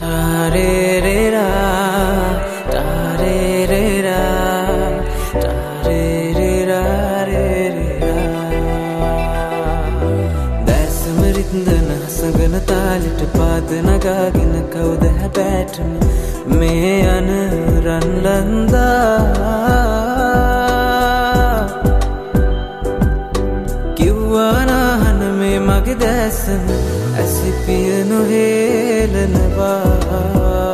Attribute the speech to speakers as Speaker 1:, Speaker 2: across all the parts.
Speaker 1: සගන තාලෙට පාද නගාගෙන කවුද හැබෑටම මේ යන රන් ලන්දා කිව්වා නාහන මේ මගේ දැසම ඇසිපිය නොහෙලනවා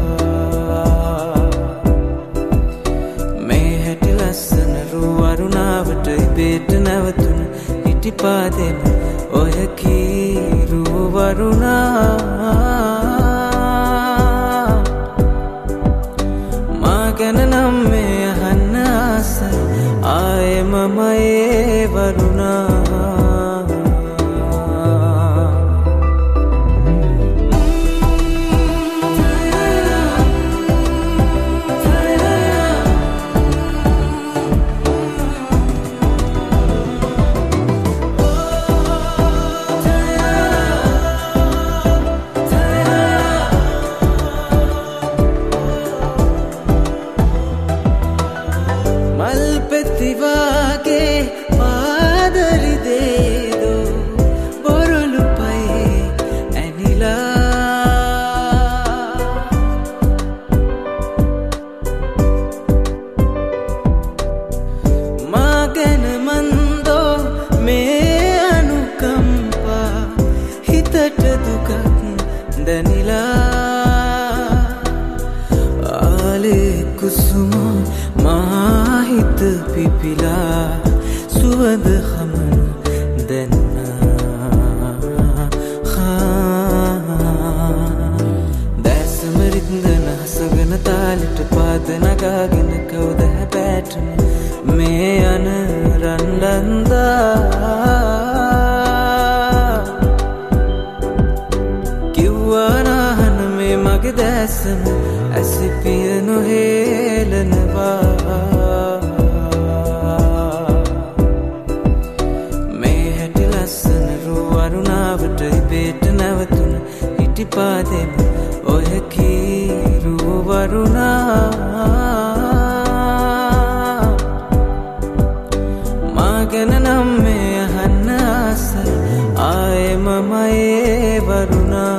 Speaker 1: මේ හැටි ලස්සන රුව අරුණාවට ඉබේට නැවතුන ඉටිපාදෙම ඔය කීරු වරුණා මා ගැන නම් මේ අහන්න ආසයි ආයේ මම ඒ වරුණා प्रतिवागे पादरी दे दो बोरलु पाए एनिला मागन मंदो में अनुकंपा हितट दुख दनिला आले कुसुम माहित पिपिला सुवद खमन दन्ना දැසමරින්දන හසගෙන තාලෙට පාද නගාගෙන කවුද හැබෑටම මේ යන රන් ලන්දා කිව්වා නාහන මේ මගේ දැසම ඇසිපිය නොහෙලනවා ඉබේට නැවතුන ඉටිපාදෙම ඔය කීරු වරුණා මා ගැන නම් මේ අහන්න ආසයි ආයේ මම ඒ වරුණා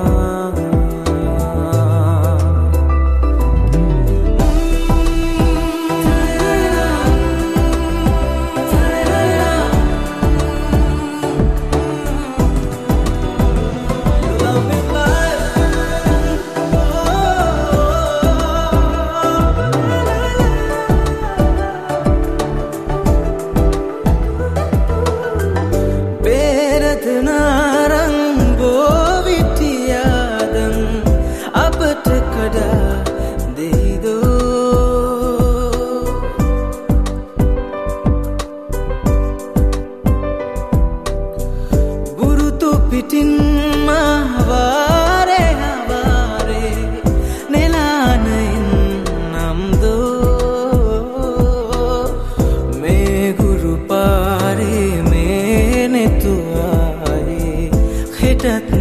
Speaker 1: පිටින් මහවාරේ හවාරේ නෙලානයින් නම්දෝ මේ ගුරු පාරේ මේ නෙතුවායේ හෙටත්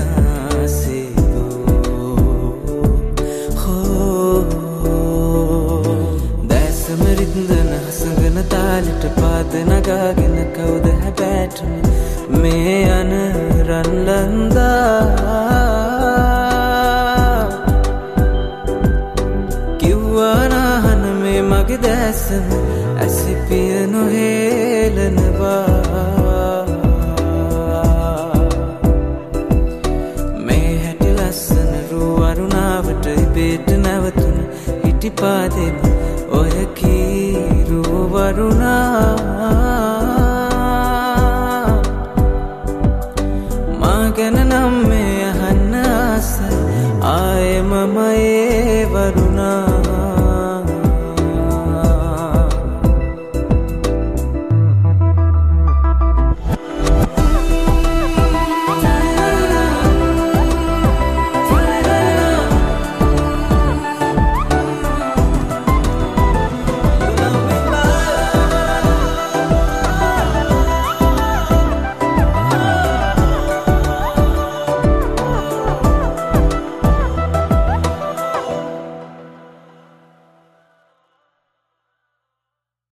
Speaker 1: සිනාසේදෝ හෝ දැසමරින්දන හසඟන තාලෙට පාද නගාගෙන කවුද හැබෑටම මේ යන රන් ලන්දා කිව්වා නාහන මේ මගේ දැසම ඇසිපිය නොහෙලනවා මේ හැටි ලස්සන රුව අරුණාවට ඉබේට නැවතුන ඉටිපාදෙම ඔය කීරු වරුණා